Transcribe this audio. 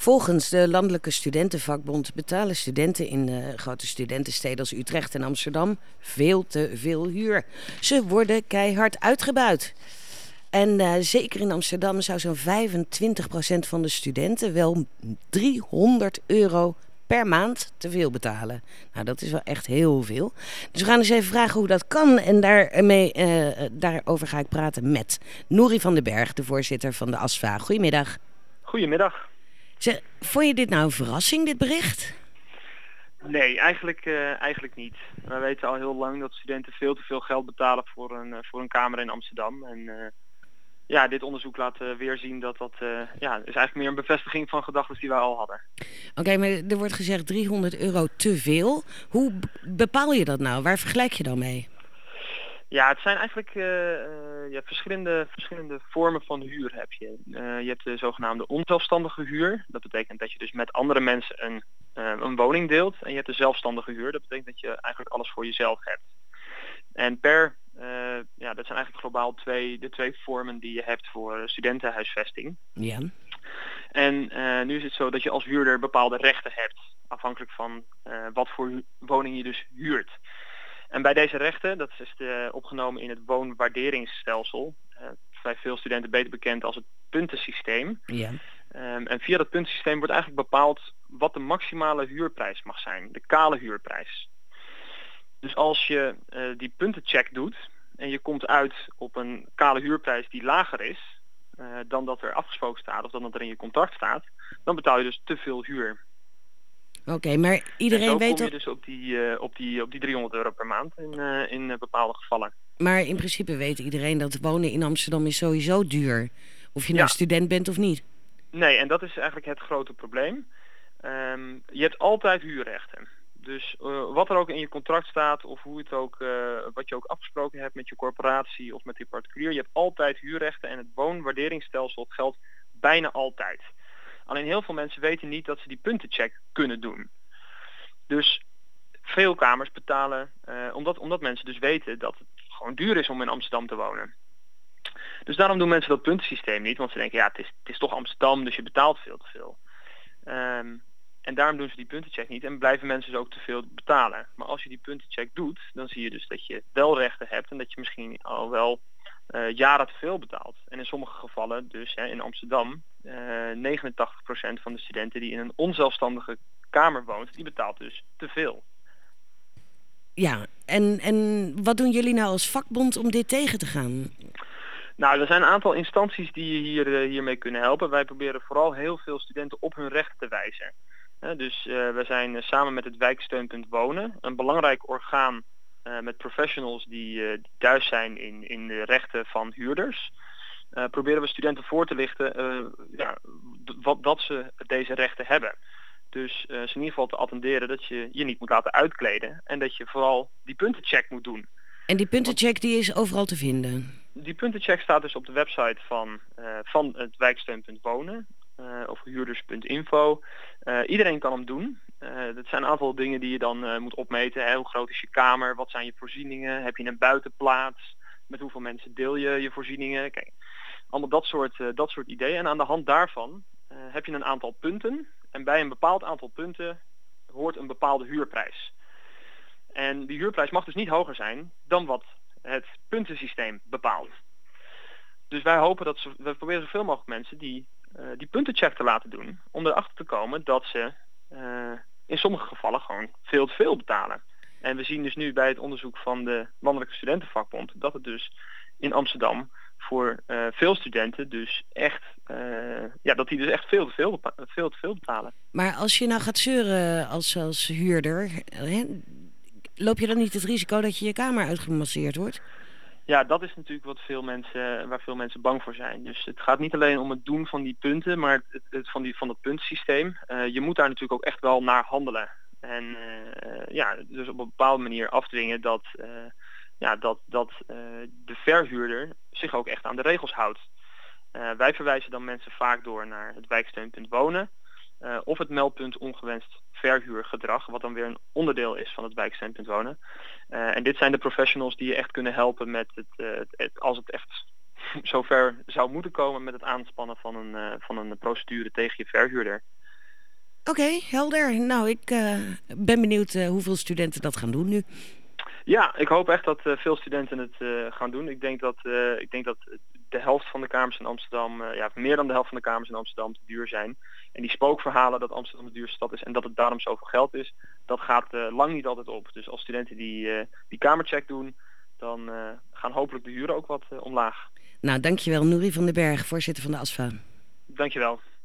Volgens de Landelijke Studentenvakbond betalen studenten in grote studentensteden als Utrecht en Amsterdam veel te veel huur. Ze worden keihard uitgebuit. En zeker in Amsterdam zou zo'n 25% van de studenten wel €300 per maand te veel betalen. Nou, dat is wel echt heel veel. Dus we gaan eens even vragen hoe dat kan. En daarover ga ik praten met Nouri van den Berg, de voorzitter van de ASVA. Goedemiddag. Goedemiddag. Vond je dit nou een verrassing, dit bericht? Nee, eigenlijk niet. We weten al heel lang dat studenten veel te veel geld betalen voor een kamer in Amsterdam. En dit onderzoek laat weer zien dat is eigenlijk meer een bevestiging van gedachten die wij al hadden. Oké, maar er wordt gezegd €300 te veel. Hoe bepaal je dat nou? Waar vergelijk je dan mee? Ja, het zijn eigenlijk verschillende vormen van huur heb je. Je hebt de zogenaamde onzelfstandige huur. Dat betekent dat je dus met andere mensen een woning deelt. En je hebt de zelfstandige huur. Dat betekent dat je eigenlijk alles voor jezelf hebt. En dat zijn eigenlijk globaal de twee vormen die je hebt voor studentenhuisvesting. Ja. En nu is het zo dat je als huurder bepaalde rechten hebt. Afhankelijk van wat voor woning je dus huurt. En bij deze rechten, dat is opgenomen in het woonwaarderingsstelsel, bij veel studenten beter bekend als het puntensysteem. Ja. En via dat puntensysteem wordt eigenlijk bepaald wat de maximale huurprijs mag zijn, de kale huurprijs. Dus als je die puntencheck doet en je komt uit op een kale huurprijs die lager is dan dat er afgesproken staat of dan dat er in je contract staat, dan betaal je dus te veel huur. Oké, maar iedereen weet kom je dus op die €300 per maand in bepaalde gevallen. Maar in principe weet iedereen dat wonen in Amsterdam is sowieso duur. Of je nou student bent of niet. Nee, en dat is eigenlijk het grote probleem. Je hebt altijd huurrechten. Dus wat er ook in je contract staat of wat je ook afgesproken hebt met je corporatie of met die particulier, je hebt altijd huurrechten en het woonwaarderingsstelsel geldt bijna altijd. Alleen heel veel mensen weten niet dat ze die puntencheck kunnen doen. Dus veel kamers betalen, omdat mensen dus weten dat het gewoon duur is om in Amsterdam te wonen. Dus daarom doen mensen dat puntensysteem niet, want ze denken het is toch Amsterdam, dus je betaalt veel te veel. En daarom doen ze die puntencheck niet en blijven mensen dus ook te veel betalen. Maar als je die puntencheck doet, dan zie je dus dat je wel rechten hebt en dat je misschien al wel jaren te veel betaalt. En in sommige gevallen, dus in Amsterdam, 89% van de studenten die in een onzelfstandige kamer woont, die betaalt dus te veel. Ja, en wat doen jullie nou als vakbond om dit tegen te gaan? Nou, er zijn een aantal instanties die je hiermee kunnen helpen. Wij proberen vooral heel veel studenten op hun rechten te wijzen. Dus we zijn samen met het wijksteunpunt Wonen, een belangrijk orgaan met professionals die thuis zijn in de rechten van huurders. Proberen we studenten voor te lichten dat ze deze rechten hebben. Dus ze in ieder geval te attenderen dat je je niet moet laten uitkleden en dat je vooral die puntencheck moet doen. En die puntencheck die is overal te vinden? Die puntencheck staat dus op de website van het wijksteunpunt Wonen of huurders.info. Iedereen kan hem doen. Dat zijn een aantal dingen die je dan moet opmeten. Hoe groot is je kamer? Wat zijn je voorzieningen? Heb je een buitenplaats? Met hoeveel mensen deel je je voorzieningen? Kijk, allemaal dat soort ideeën. En aan de hand daarvan heb je een aantal punten. En bij een bepaald aantal punten hoort een bepaalde huurprijs. En die huurprijs mag dus niet hoger zijn dan wat het puntensysteem bepaalt. Dus wij hopen we proberen zoveel mogelijk mensen die puntencheck te laten doen, om erachter te komen dat ze in sommige gevallen gewoon veel te veel betalen. En we zien dus nu bij het onderzoek van de Landelijke Studentenvakbond dat het dus in Amsterdam voor veel studenten dus echt dat die dus echt veel te veel betalen. Maar als je nou gaat zeuren als huurder, loop je dan niet het risico dat je kamer uitgemasseerd wordt? Ja, dat is natuurlijk waar veel mensen bang voor zijn. Dus het gaat niet alleen om het doen van die punten, maar van het puntensysteem. Je moet daar natuurlijk ook echt wel naar handelen. En dus op een bepaalde manier afdwingen dat de verhuurder zich ook echt aan de regels houdt. Wij verwijzen dan mensen vaak door naar het wijksteunpunt Wonen. Of het meldpunt ongewenst verhuurgedrag, wat dan weer een onderdeel is van het wijksteunpunt Wonen. En dit zijn de professionals die je echt kunnen helpen met als het echt zover zou moeten komen met het aanspannen van een procedure tegen je verhuurder. Oké, helder. Nou, ik ben benieuwd hoeveel studenten dat gaan doen nu. Ja, ik hoop echt dat veel studenten het gaan doen. Ik denk dat de helft van de kamers in Amsterdam, meer dan de helft van de kamers in Amsterdam te duur zijn. En die spookverhalen dat Amsterdam de duurste stad is en dat het daarom zoveel geld is, dat gaat lang niet altijd op. Dus als studenten die kamercheck doen, dan gaan hopelijk de huren ook wat omlaag. Nou, dankjewel Nouri van den Berg, voorzitter van de ASFA. Dankjewel.